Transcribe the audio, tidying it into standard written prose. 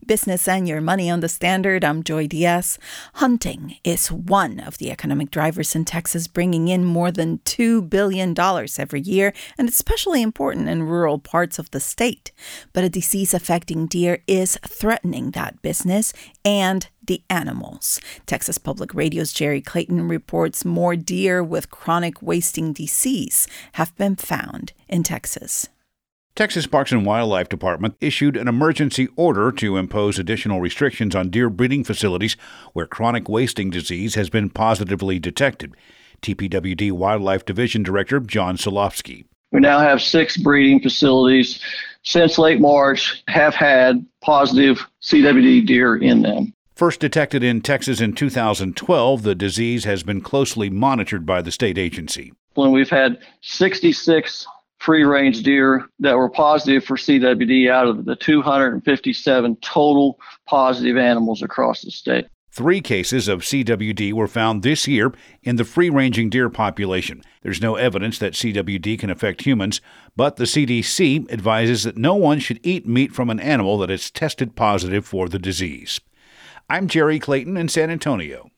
Business and Your Money on the Standard. I'm Joy Diaz. Hunting is one of the economic drivers in Texas, bringing in more than $2 billion every year, and it's especially important in rural parts of the state. But a disease affecting deer is threatening that business and the animals. Texas Public Radio's Jerry Clayton reports more deer with chronic wasting disease have been found in Texas. Texas Parks and Wildlife Department issued an emergency order to impose additional restrictions on deer breeding facilities where chronic wasting disease has been positively detected. TPWD Wildlife Division Director John Solofsky. We now have 6 breeding facilities since late March have had positive CWD deer in them. First detected in Texas in 2012, the disease has been closely monitored by the state agency. When we've had 66 free-range deer that were positive for CWD out of the 257 total positive animals across the state. 3 cases of CWD were found this year in the free-ranging deer population. There's no evidence that CWD can affect humans, but the CDC advises that no one should eat meat from an animal that is tested positive for the disease. I'm Jerry Clayton in San Antonio.